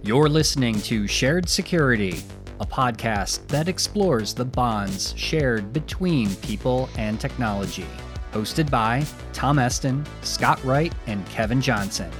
You're listening to Shared Security, a podcast that explores the bonds shared between people and technology. Hosted by Tom Eston, Scott Wright, and Kevin Johnson.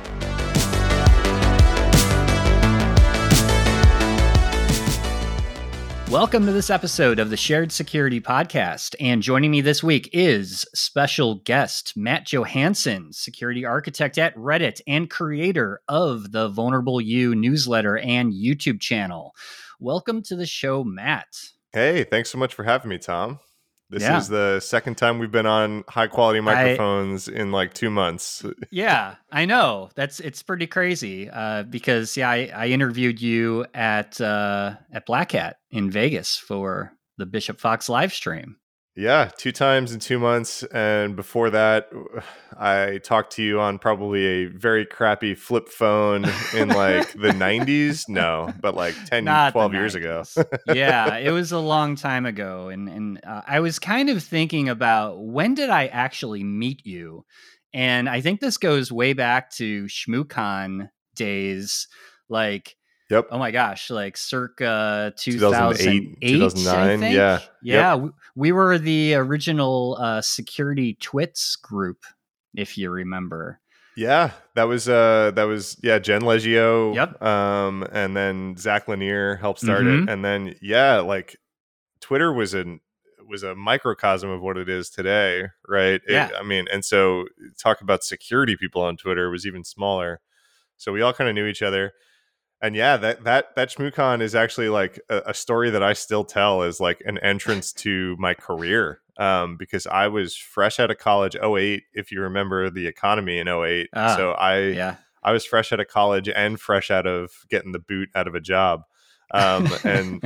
Welcome to this episode of the Shared Security Podcast. And joining me this week is special guest Matt Johansson, security architect at Reddit and creator of the Vulnerable You newsletter and YouTube channel. Welcome to the show, Matt. Hey, thanks so much for having me, Tom. This is the second time we've been on high quality microphones in like 2 months. Yeah, I know. It's pretty crazy because I interviewed you at Black Hat in Vegas for the Bishop Fox live stream. Yeah, 2 times in 2 months. And before that, I talked to you on probably a very crappy flip phone in like the 90s. No, but like 10, 12 years ago. Yeah, it was a long time ago. And I was kind of thinking about when did I actually meet you? And I think this goes way back to ShmooCon days, like, yep. Oh my gosh, like circa 2008, 2009. Yeah. We were the original security twits group, if you remember. Yeah, that was Jen Leggio. Yep. And then Zach Lanier helped start it. And then like Twitter was a microcosm of what it is today, right? Yeah. And so talk about security people on Twitter was even smaller. So we all kind of knew each other. And yeah, that ShmooCon is actually like a story that I still tell as like an entrance to my career. Because I was fresh out of college, 2008, if you remember the economy in 2008. So I was fresh out of college and fresh out of getting the boot out of a job. And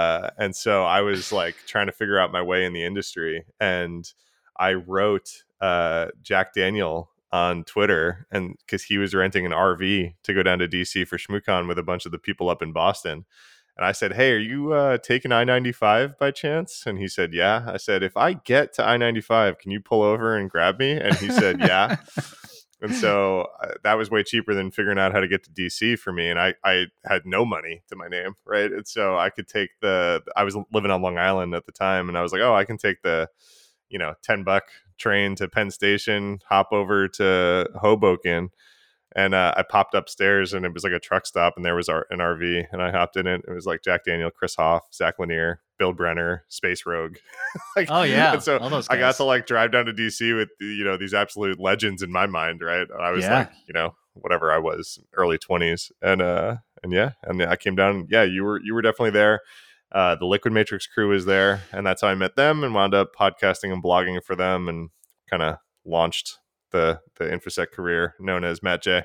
so I was like trying to figure out my way in the industry. And I wrote Jack Daniel on Twitter, and because he was renting an RV to go down to DC for ShmooCon with a bunch of the people up in Boston. And I said, hey, are you taking I-95 by chance? And he said, yeah. I said, if I get to I-95, can you pull over and grab me? And he said, yeah. And so that was way cheaper than figuring out how to get to DC for me. And I had no money to my name, right? And so I could take I was living on Long Island at the time, and I was like, oh, I can take the $10 train to Penn Station, hop over to Hoboken. And I popped upstairs, and it was like a truck stop, and there was an RV, and I hopped in it. It was like Jack Daniel, Chris Hoff, Zach Lanier, Bill Brenner, Space Rogue. Oh yeah. And so I got to like drive down to DC with these absolute legends in my mind, right? I was like, whatever I was, early 20s, and I came down. Yeah, you were definitely there. The Liquid Matrix crew was there, and that's how I met them and wound up podcasting and blogging for them, and kind of launched the InfoSec career known as Matt J.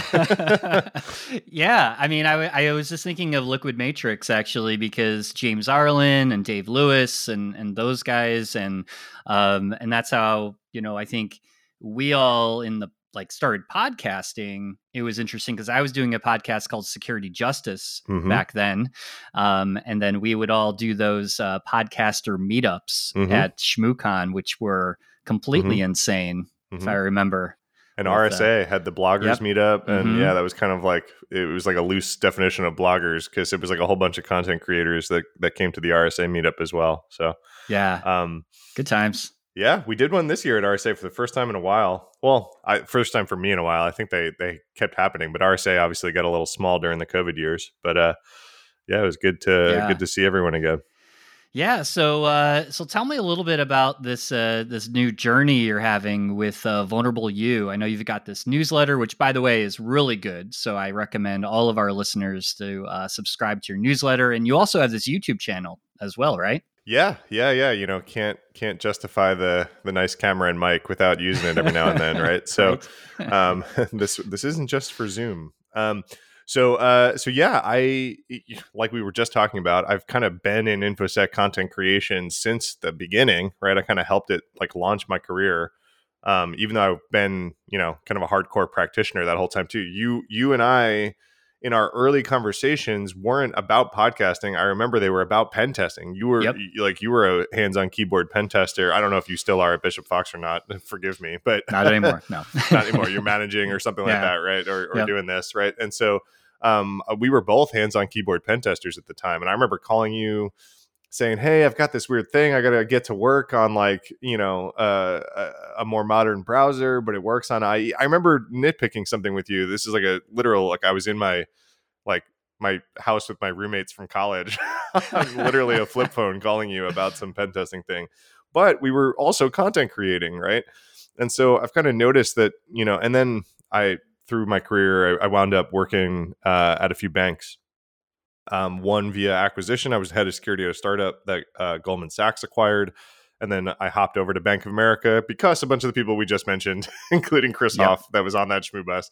Yeah, I mean, I was just thinking of Liquid Matrix actually, because James Arlen and Dave Lewis and those guys, and that's how I think we all started podcasting. It was interesting because I was doing a podcast called Security Justice back then. And then we would all do those podcaster meetups at ShmooCon, which were completely insane, if I remember. And RSA had the bloggers meetup. And that was kind of like, it was like a loose definition of bloggers, because it was like a whole bunch of content creators that came to the RSA meetup as well. So yeah, good times. Yeah, we did one this year at RSA for the first time in a while. Well, first time for me in a while. I think they kept happening, but RSA obviously got a little small during the COVID years. But it was good to see everyone again. Yeah, so tell me a little bit about this new journey you're having with Vulnerable You. I know you've got this newsletter, which, by the way, is really good. So I recommend all of our listeners to subscribe to your newsletter. And you also have this YouTube channel as well, right? Yeah. Can't justify the nice camera and mic without using it every now and then, right? So this isn't just for Zoom. So I, like we were just talking about, I've kind of been in InfoSec content creation since the beginning, right? I kind of helped it like launch my career, even though I've been, kind of a hardcore practitioner that whole time too. You and I, in our early conversations, weren't about podcasting. I remember they were about pen testing. You were you were a hands-on keyboard pen tester. I don't know if you still are at Bishop Fox or not. Forgive me, but not anymore. No, not anymore. You're managing or something like that, right? Or doing this, right? And so we were both hands-on keyboard pen testers at the time. And I remember calling you saying, hey, I've got this weird thing. I got to get to work on like, a more modern browser, but it works on IE. I remember nitpicking something with you. This is like a literal, like I was in my house with my roommates from college, literally a flip phone calling you about some pen testing thing. But we were also content creating, right? And so I've kind of noticed that, and then through my career, I wound up working at a few banks. One via acquisition. I was head of security at a startup that Goldman Sachs acquired. And then I hopped over to Bank of America because a bunch of the people we just mentioned, including Chris Hoff, that was on that Shmoo bus,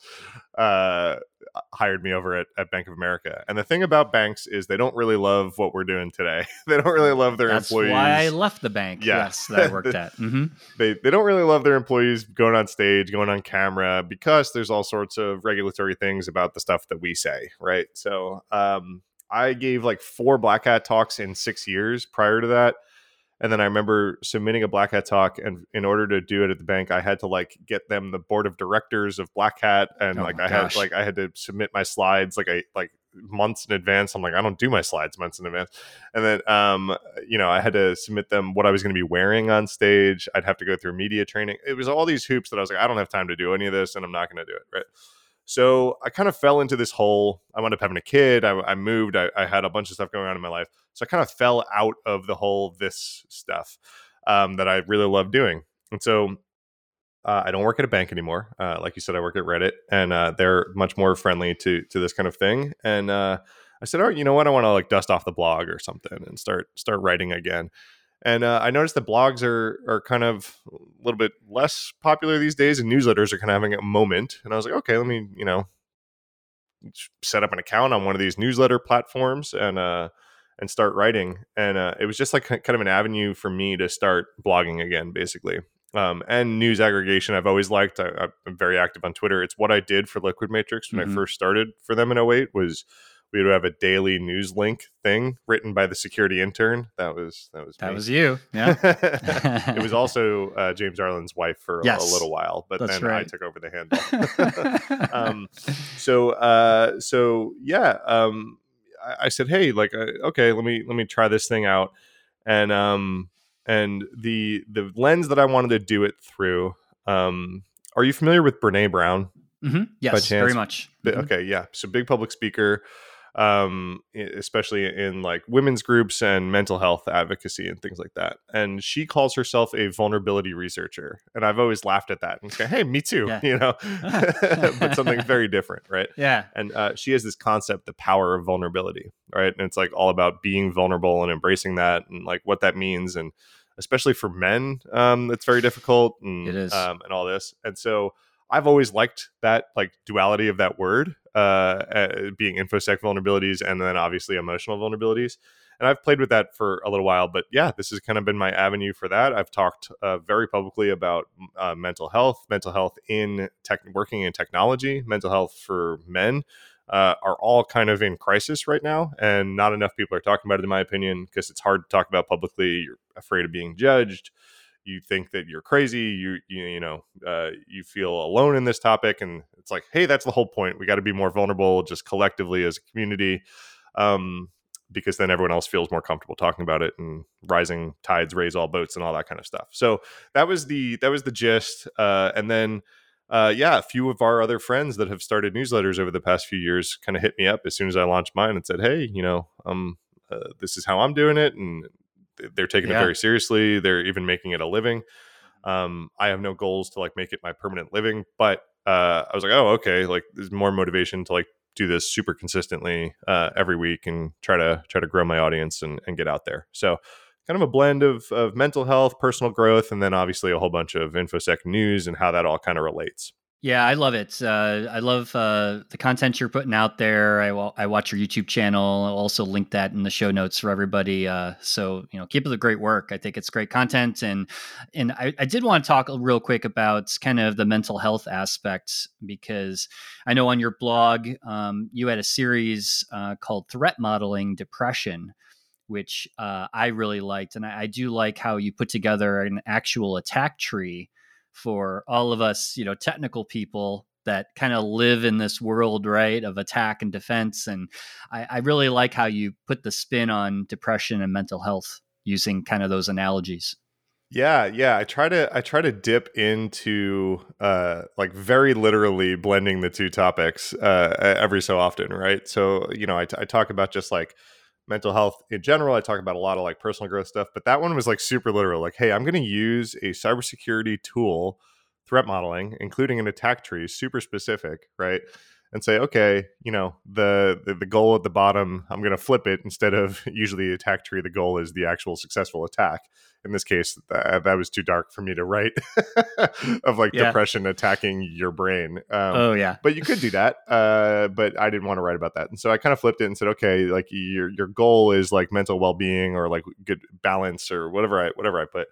hired me over at Bank of America. And the thing about banks is they don't really love what we're doing today. They don't really love their employees. That's why I left the bank. Yes, that I worked at. Mm-hmm. They don't really love their employees going on stage, going on camera, because there's all sorts of regulatory things about the stuff that we say, right? So I gave like 4 Black Hat talks in 6 years prior to that. And then I remember submitting a Black Hat talk, and in order to do it at the bank, I had to like get them the board of directors of Black Hat, and I had to submit my slides like months in advance. I'm like, I don't do my slides months in advance. And then I had to submit them what I was going to be wearing on stage. I'd have to go through media training. It was all these hoops that I was like, I don't have time to do any of this, and I'm not going to do it, right? So I kind of fell into this hole. I wound up having a kid. I moved. I had a bunch of stuff going on in my life. So I kind of fell out of the whole this stuff that I really love doing. And so I don't work at a bank anymore. Like you said, I work at Reddit, and they're much more friendly to this kind of thing. And I said, all right, you know what? I want to like dust off the blog or something and start writing again. And I noticed that blogs are kind of a little bit less popular these days, and newsletters are kind of having a moment. And I was like, okay, let me, set up an account on one of these newsletter platforms and start writing. And it was just like kind of an avenue for me to start blogging again, basically. And news aggregation, I've always liked. I'm very active on Twitter. It's what I did for Liquid Matrix when I first started for them in 2008 was we would have a daily news link thing written by the security intern. That was you. Yeah. It was also James Arlen's wife for a little while, but then right. I took over the handle. I said, hey, like, okay, let me try this thing out. And the lens that I wanted to do it through, are you familiar with Brene Brown? Mm-hmm. Yes, very much. Okay. Yeah. So big public speaker, especially in like women's groups and mental health advocacy and things like that. And she calls herself a vulnerability researcher. And I've always laughed at that and say, hey, me too, but something very different. Right. Yeah. And she has this concept, the power of vulnerability. Right. And it's like all about being vulnerable and embracing that and like what that means. And especially for men, it's very difficult and, it is. And all this. And so I've always liked that like duality of that word, being infosec vulnerabilities and then obviously emotional vulnerabilities. And I've played with that for a little while, but yeah, this has kind of been my avenue for that. I've talked very publicly about mental health in working in technology, mental health for men are all kind of in crisis right now. And not enough people are talking about it, in my opinion, because it's hard to talk about publicly. You're afraid of being judged. You think that you're crazy, you feel alone in this topic. And it's like, hey, that's the whole point. We got to be more vulnerable just collectively as a community, because then everyone else feels more comfortable talking about it, and rising tides raise all boats and all that kind of stuff. So that was the gist. And then, a few of our other friends that have started newsletters over the past few years kind of hit me up as soon as I launched mine and said, hey, this is how I'm doing it. And they're taking it very seriously. They're even making it a living. I have no goals to like make it my permanent living, but I was like, oh, okay. Like there's more motivation to like do this super consistently every week and try to grow my audience and get out there. So kind of a blend of mental health, personal growth, and then obviously a whole bunch of InfoSec news and how that all kind of relates. Yeah, I love it. I love the content you're putting out there. I watch your YouTube channel. I'll also link that in the show notes for everybody. So keep up the great work. I think it's great content, and I did want to talk real quick about kind of the mental health aspect, because I know on your blog you had a series called Threat Modeling Depression, which I really liked, and I do like how you put together an actual attack tree for all of us, technical people, that kind of live in this world, right, of attack and defense. And I really like how you put the spin on depression and mental health using kind of those analogies. Yeah. I try to dip into like very literally blending the two topics every so often, right? So, I talk about just like mental health in general. I talk about a lot of like personal growth stuff, but that one was like super literal. Like, hey, I'm going to use a cybersecurity tool, threat modeling, including an attack tree, super specific, right? And say, okay, the goal at the bottom, I'm going to flip it. Instead of usually the attack tree, the goal is the actual successful attack. In this case, that was too dark for me to write of like depression attacking your brain. Oh yeah. But you could do that. But I didn't want to write about that. And so I kind of flipped it and said, okay, like your goal is like mental well-being or like good balance or whatever I put.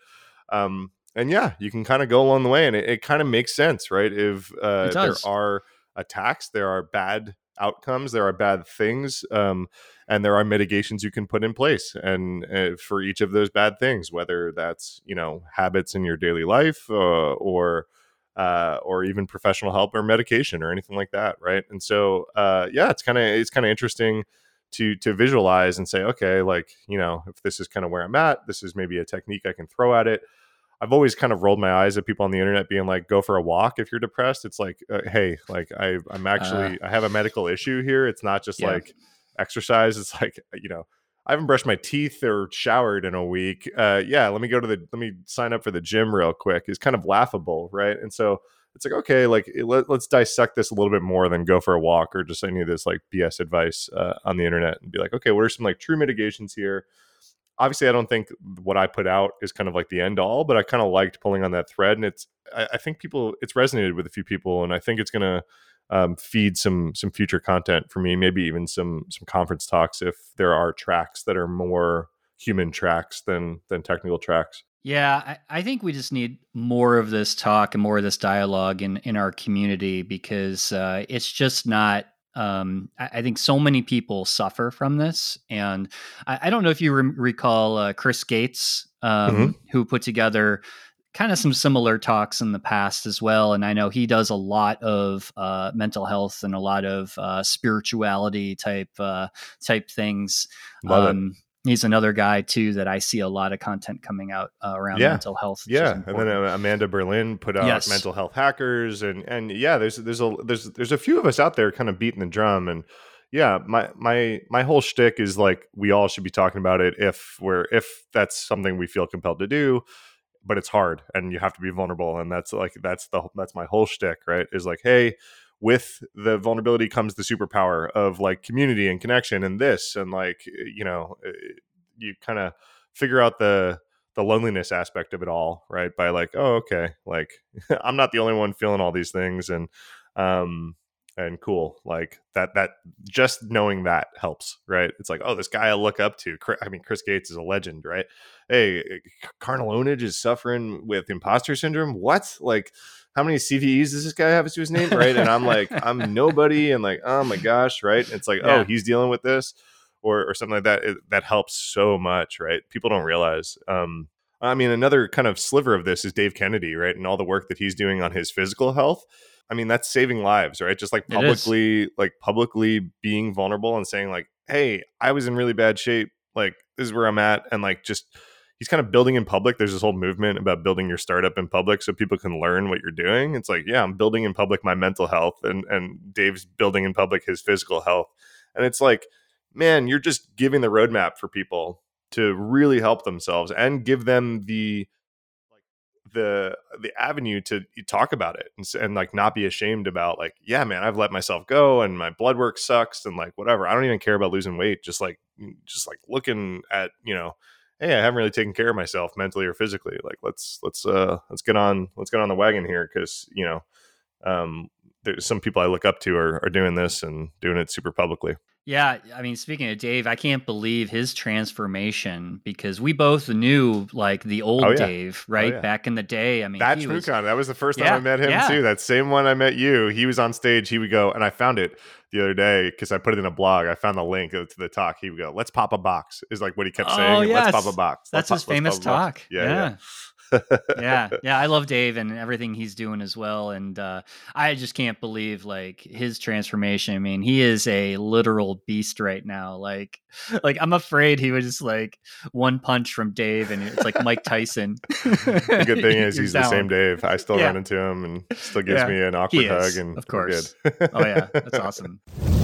And yeah, you can kind of go along the way, and it kind of makes sense, right? If there are attacks, there are bad outcomes, there are bad things, and there are mitigations you can put in place, and for each of those bad things, whether that's habits in your daily life, or even professional help or medication or anything like that, right? And so it's kind of interesting to visualize and say, okay, like if this is kind of where I'm at, this is maybe a technique I can throw at it. I've always kind of rolled my eyes at people on the internet being like, go for a walk if you're depressed. It's like, hey, like I'm actually, I have a medical issue here. It's not just like exercise. It's like, I haven't brushed my teeth or showered in a week. Let me sign up for the gym real quick is kind of laughable. Right. And so it's like, okay, like let's dissect this a little bit more than go for a walk or just any of this like BS advice on the internet, and be like, okay, what are some like true mitigations here? Obviously, I don't think what I put out is kind of like the end all, but I kind of liked pulling on that thread, and I think it's resonated with a few people, and I think it's going to feed some future content for me, maybe even some conference talks if there are tracks that are more human tracks than technical tracks. Yeah, I think we just need more of this talk and more of this dialogue in our community, because it's just not. I think so many people suffer from this, and I don't know if you recall Chris Gates, who put together kind of some similar talks in the past as well. And I know he does a lot of mental health and a lot of spirituality type things. Love it. He's another guy too that I see a lot of content coming out around mental health. Yeah, and then Amanda Berlin put out Mental Health Hackers, and yeah, there's a few of us out there kind of beating the drum, and yeah, my whole shtick is like we all should be talking about it if that's something we feel compelled to do, but it's hard and you have to be vulnerable, and that's my whole shtick, right? Is like, hey, with the vulnerability comes the superpower of like community and connection and this, and like, you kind of figure out the loneliness aspect of it all, right? By like, oh, okay, like I'm not the only one feeling all these things, and cool, like that just knowing that helps, right? It's like, oh, this guy I look up to, I mean, Chris Gates is a legend, right? Hey, Carnal Onage is suffering with imposter syndrome. What? Like, how many CVEs does this guy have to his name, right? And I'm like, I'm nobody, and like, oh my gosh, right? And it's like, oh, he's dealing with this, or something like that. That helps so much, right? People don't realize. I mean, another kind of sliver of this is Dave Kennedy, right? And all the work that he's doing on his physical health. I mean, that's saving lives, right? Just like publicly being vulnerable and saying like, hey, I was in really bad shape. Like, this is where I'm at. And like, just, he's kind of building in public. There's this whole movement about building your startup in public so people can learn what you're doing. It's like, yeah, I'm building in public my mental health, and Dave's building in public his physical health. And it's like, man, you're just giving the roadmap for people to really help themselves and give them the avenue to talk about it, and like not be ashamed about like, yeah, man, I've let myself go and my blood work sucks and like whatever. I don't even care about losing weight. Just like looking at, hey, I haven't really taken care of myself mentally or physically. Like let's get on the wagon here, because there's some people I look up to are doing this and doing it super publicly. Yeah, I mean, speaking of Dave, I can't believe his transformation, because we both knew like the old Dave, right? Back in the day. I mean, that's Shmoocon. That was the first time I met him too. That same one I met you. He was on stage. He would go, and I found it the other day because I put it in a blog. I found the link to the talk. He would go, "Let's pop a box," is like what he kept saying. Yes. Let's pop a box. That's his famous talk. Yeah. Yeah, yeah, I love Dave and everything he's doing as well, and I just can't believe like his transformation. I mean, he is a literal beast right now. Like I'm afraid he was just like one punch from Dave, and it's like Mike Tyson. The good thing is You're he's the same down. Dave. I still run Yeah, into him and still gives yeah, me an he awkward hug, is, and of we're good. course. Oh yeah, that's awesome.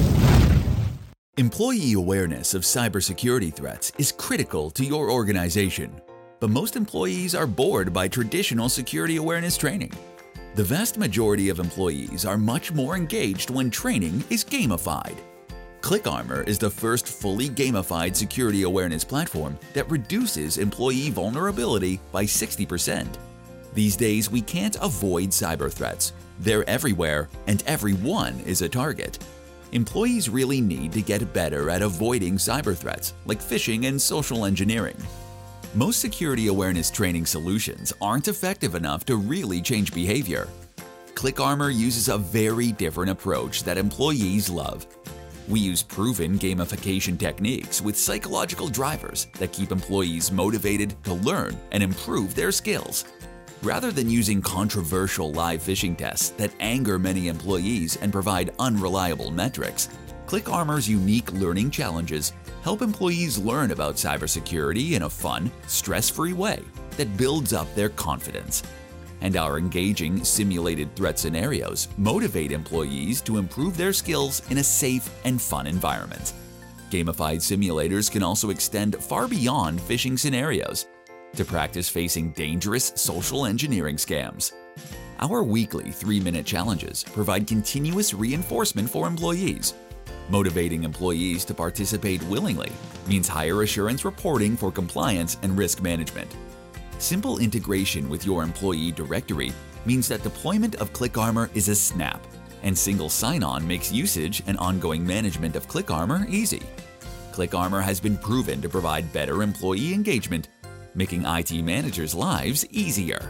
Employee awareness of cybersecurity threats is critical to your organization, but most employees are bored by traditional security awareness training. The vast majority of employees are much more engaged when training is gamified. ClickArmor is the first fully gamified security awareness platform that reduces employee vulnerability by 60%. These days, we can't avoid cyber threats. They're everywhere, and everyone is a target. Employees really need to get better at avoiding cyber threats like phishing and social engineering. Most security awareness training solutions aren't effective enough to really change behavior. ClickArmor uses a very different approach that employees love. We use proven gamification techniques with psychological drivers that keep employees motivated to learn and improve their skills. Rather than using controversial live phishing tests that anger many employees and provide unreliable metrics, ClickArmor's unique learning challenges help employees learn about cybersecurity in a fun, stress-free way that builds up their confidence. And our engaging simulated threat scenarios motivate employees to improve their skills in a safe and fun environment. Gamified simulators can also extend far beyond phishing scenarios to practice facing dangerous social engineering scams. Our weekly 3-minute challenges provide continuous reinforcement for employees. Motivating employees to participate willingly means higher assurance reporting for compliance and risk management. Simple integration with your employee directory means that deployment of ClickArmor is a snap, and single sign-on makes usage and ongoing management of ClickArmor easy. ClickArmor has been proven to provide better employee engagement, making IT managers' lives easier.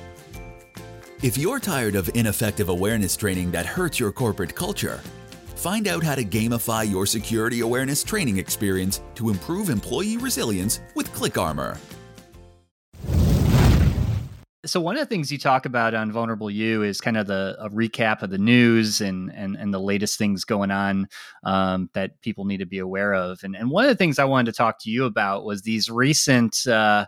If you're tired of ineffective awareness training that hurts your corporate culture, find out how to gamify your security awareness training experience to improve employee resilience with ClickArmor. So one of the things you talk about on Vulnerable You is kind of a recap of the news and the latest things going on that people need to be aware of. And one of the things I wanted to talk to you about was these recent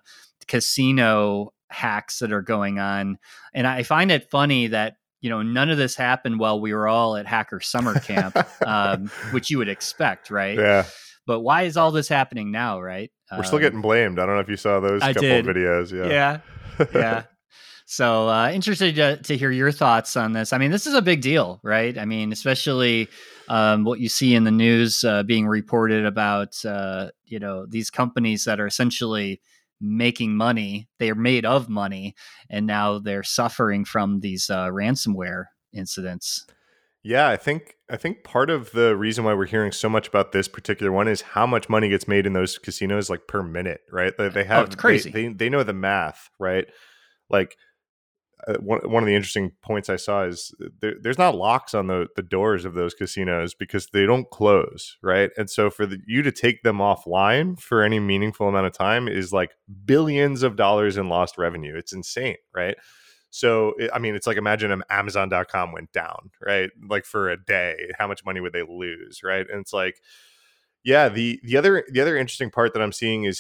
casino hacks that are going on. And I find it funny that, you know, none of this happened while we were all at Hacker Summer Camp, which you would expect, right? Yeah. But why is all this happening now, right? We're still getting blamed. I don't know if you saw those I couple did. of videos. Yeah. Yeah. So interested to hear your thoughts on this. I mean, this is a big deal, right? I mean, especially what you see in the news being reported about, you know, these companies that are essentially making money. They are made of money, and now they're suffering from these ransomware incidents. Yeah, I think part of the reason why we're hearing so much about this particular one is how much money gets made in those casinos, like per minute, right? They have It's crazy. they know the math, right? Like one of the interesting points I saw is there's not locks on the doors of those casinos because they don't close, right? And so for you to take them offline for any meaningful amount of time is like billions of dollars in lost revenue. It's insane, right? So, I mean, it's like imagine Amazon.com went down, right? Like for a day, how much money would they lose, right? And it's like, yeah, the other interesting part that I'm seeing is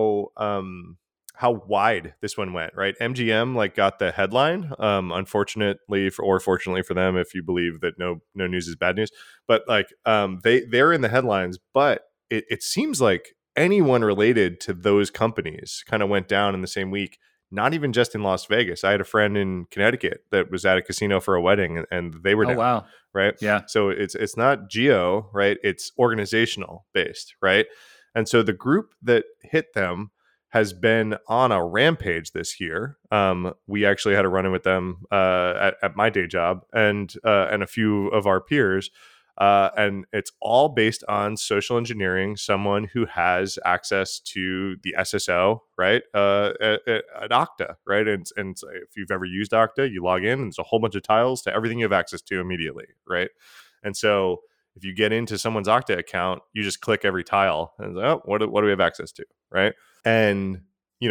how wide this one went, right? MGM like got the headline, unfortunately or fortunately for them, if you believe that no news is bad news, but like they're in the headlines, but it seems like anyone related to those companies kind of went down in the same week. Not even just in Las Vegas. I had a friend in Connecticut that was at a casino for a wedding, and they were down. Wow. Right. Yeah. So it's not geo, right? It's organizational based, right? And so the group that hit them has been on a rampage this year. We actually had a run-in with them at my day job and a few of our peers. And it's all based on social engineering someone who has access to the SSO, right? At Okta, right? And if you've ever used Okta, you log in and there's a whole bunch of tiles to everything you have access to immediately, right? And so if you get into someone's Okta account, you just click every tile and oh, what do we have access to, right? And you know,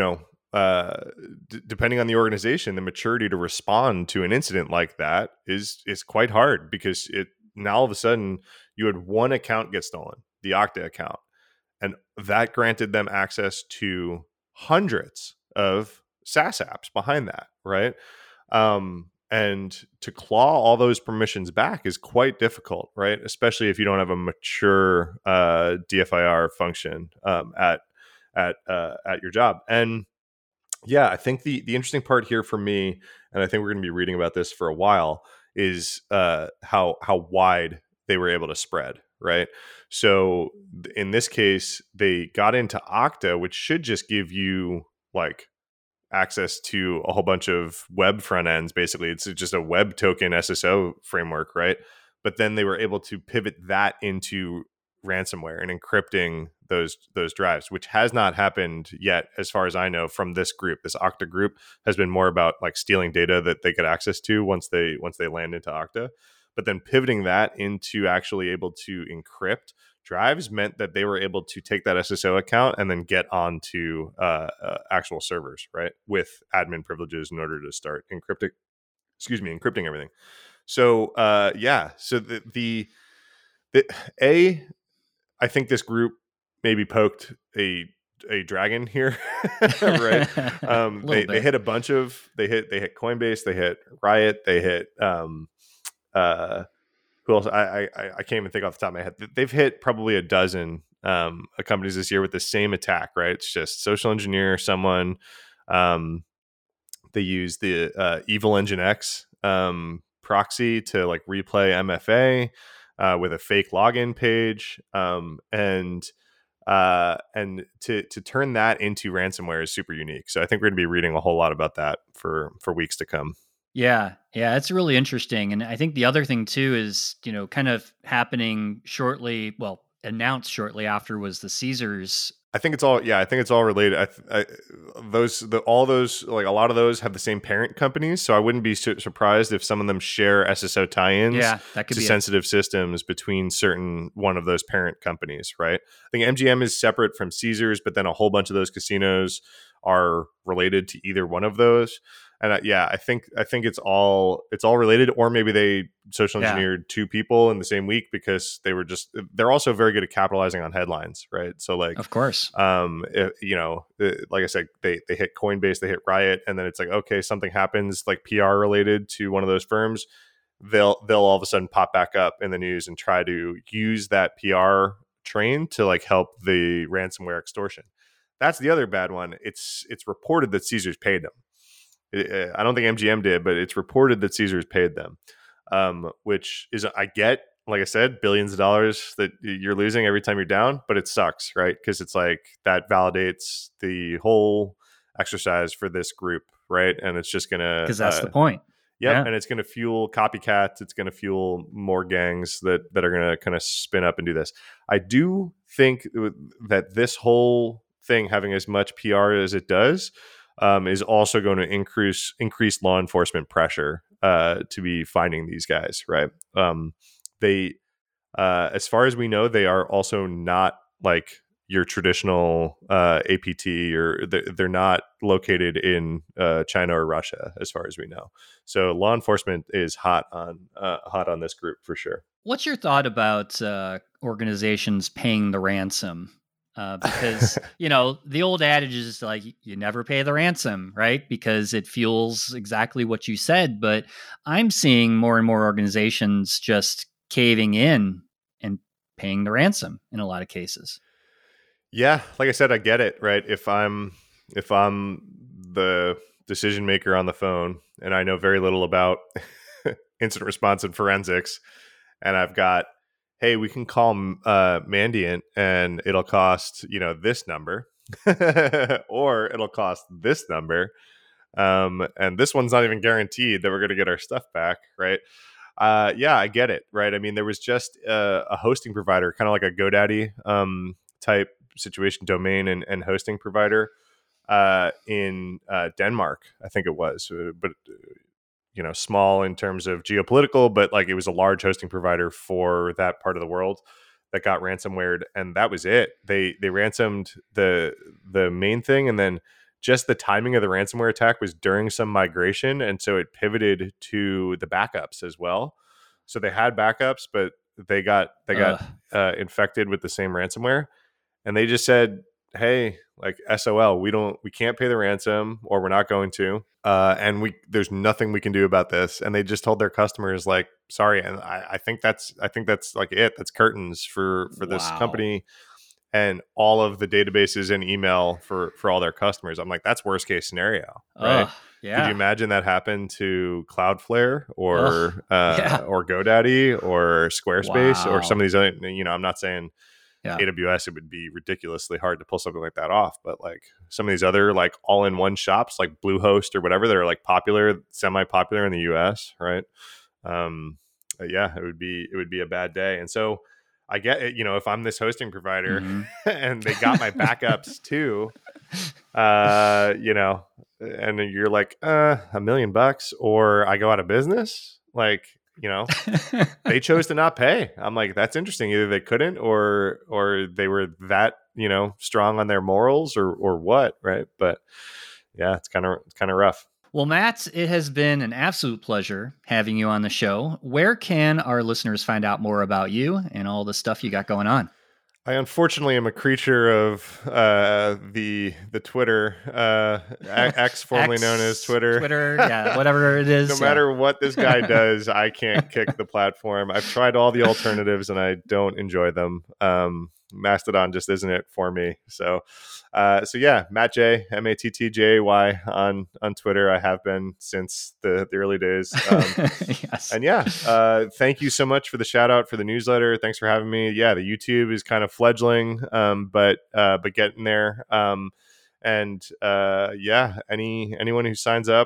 depending on the organization, the maturity to respond to an incident like that is quite hard, because now all of a sudden you had one account get stolen, the Okta account, and that granted them access to hundreds of SaaS apps behind that, right? And to claw all those permissions back is quite difficult, right? Especially if you don't have a mature DFIR function at your job. And yeah, I think the interesting part here for me, and I think we're going to be reading about this for a while, is how wide they were able to spread, right? So in this case, they got into Okta, which should just give you like access to a whole bunch of web front ends. Basically, it's just a web token SSO framework, right? But then they were able to pivot that into ransomware and encrypting those drives, which has not happened yet, as far as I know, from this group. This Okta group has been more about like stealing data that they get access to once they land into Okta. But then pivoting that into actually able to encrypt drives meant that they were able to take that SSO account and then get onto actual servers, right, with admin privileges in order to start encrypting everything. So so I think this group maybe poked a dragon here, right? They hit a bunch of they hit Coinbase, they hit Riot, they hit who else? I can't even think off the top of my head. They've hit probably a dozen companies this year with the same attack, right? It's just social engineer someone. They use the Evil Engine X proxy to like replay MFA with a fake login page, and to turn that into ransomware is super unique. So I think we're going to be reading a whole lot about that for weeks to come. Yeah, it's really interesting. And I think the other thing too is, kind of happening announced shortly after was the Caesars. I think it's all related. All those, like a lot of those have the same parent companies. So I wouldn't be surprised if some of them share SSO tie-ins that could to be sensitive systems between one of those parent companies, right? I think MGM is separate from Caesars, but then a whole bunch of those casinos are related to either one of those. And I think it's all related, or maybe they social engineered two people in the same week, because they're also very good at capitalizing on headlines, right? So like, of course, like I said, they hit Coinbase, they hit Riot, and then it's like, okay, something happens like PR related to one of those firms, they'll all of a sudden pop back up in the news and try to use that PR train to like help the ransomware extortion. That's the other bad one. It's reported that Caesars paid them. I don't think MGM did, but it's reported that Caesars paid them, which is, I get, like I said, billions of dollars that you're losing every time you're down, but it sucks, right? Because it's like that validates the whole exercise for this group, right? And it's just going to... Because that's the point. Yep, yeah. And it's going to fuel copycats. It's going to fuel more gangs that are going to kind of spin up and do this. I do think that this whole thing having as much PR as it does is also going to increase law enforcement pressure to be finding these guys, right? They, as far as we know, they are also not like your traditional APT, or they're not located in China or Russia, as far as we know. So law enforcement is hot on this group for sure. What's your thought about organizations paying the ransom? Because, the old adage is like, you never pay the ransom, right? Because it fuels exactly what you said. But I'm seeing more and more organizations just caving in and paying the ransom in a lot of cases. Yeah, like I said, I get it, right? If I'm the decision maker on the phone and I know very little about incident response and forensics, and I've got, hey, we can call Mandiant and it'll cost, this number, or it'll cost this number. And this one's not even guaranteed that we're going to get our stuff back, right? I get it, right? I mean, there was just a hosting provider, kind of like a GoDaddy type situation, domain and hosting provider in Denmark, I think it was, but small in terms of geopolitical, but like it was a large hosting provider for that part of the world that got ransomwared, and that was it. They ransomed the main thing and then just the timing of the ransomware attack was during some migration, and so it pivoted to the backups as well. So they had backups, but they got infected with the same ransomware, and they just said, hey, like, SOL, we can't pay the ransom, or we're not going to, and there's nothing we can do about this. And they just told their customers, like, sorry. And I think that's like that's curtains for this company and all of the databases and email for all their customers. I'm like, that's worst case scenario, right? Yeah. Could you imagine that happened to Cloudflare or GoDaddy or Squarespace or some of these other, I'm not saying AWS, it would be ridiculously hard to pull something like that off, but like some of these other like all-in-one shops like Bluehost or whatever that are like semi-popular in the US, right? It would be a bad day. And so I get it, if I'm this hosting provider and they got my backups too, and you're like, $1 million or I go out of business. Like, they chose to not pay. I'm like, that's interesting. Either they couldn't or they were that, strong on their morals or what. Right. But yeah, it's kind of rough. Well, Matt, it has been an absolute pleasure having you on the show. Where can our listeners find out more about you and all the stuff you got going on? I unfortunately am a creature of the Twitter, X, formerly known as Twitter. Twitter, yeah, whatever it is. No matter what this guy does, I can't kick the platform. I've tried all the alternatives and I don't enjoy them. Mastodon just isn't it for me. So yeah, Matt J, MattJay on Twitter. I have been since the early days. Yes. And yeah, thank you so much for the shout out for the newsletter. Thanks for having me. Yeah, the YouTube is kind of fledgling, but getting there. Anyone who signs up,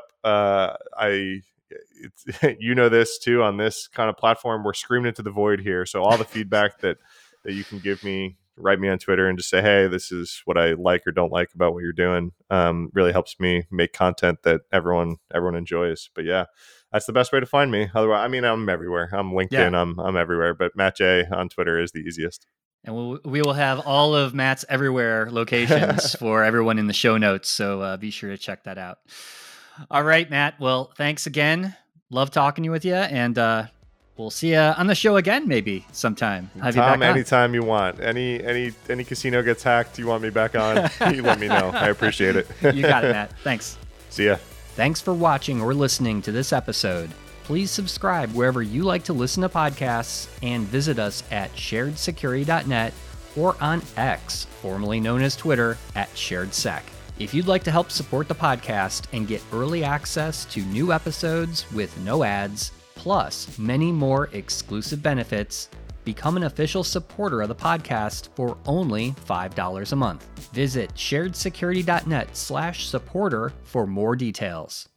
this too, on this kind of platform, we're screaming into the void here. So all the feedback that you can give me, write me on Twitter and just say, hey, this is what I like or don't like about what you're doing. Really helps me make content that everyone enjoys. But yeah, that's the best way to find me. Otherwise, I mean, I'm everywhere. I'm LinkedIn. Yeah. I'm everywhere. But Matt J on Twitter is the easiest. And we will have all of Matt's everywhere locations for everyone in the show notes. So be sure to check that out. All right, Matt. Well, thanks again. Love talking with you. And we'll see you on the show again, maybe sometime. Have Tom, you back on. Anytime you want. Any casino gets hacked, you want me back on, you let me know. I appreciate it. You got it, Matt. Thanks. See ya. Thanks for watching or listening to this episode. Please subscribe wherever you like to listen to podcasts and visit us at sharedsecurity.net or on X, formerly known as Twitter, at SharedSec. If you'd like to help support the podcast and get early access to new episodes with no ads, plus many more exclusive benefits, become an official supporter of the podcast for only $5 a month. Visit sharedsecurity.net/supporter for more details.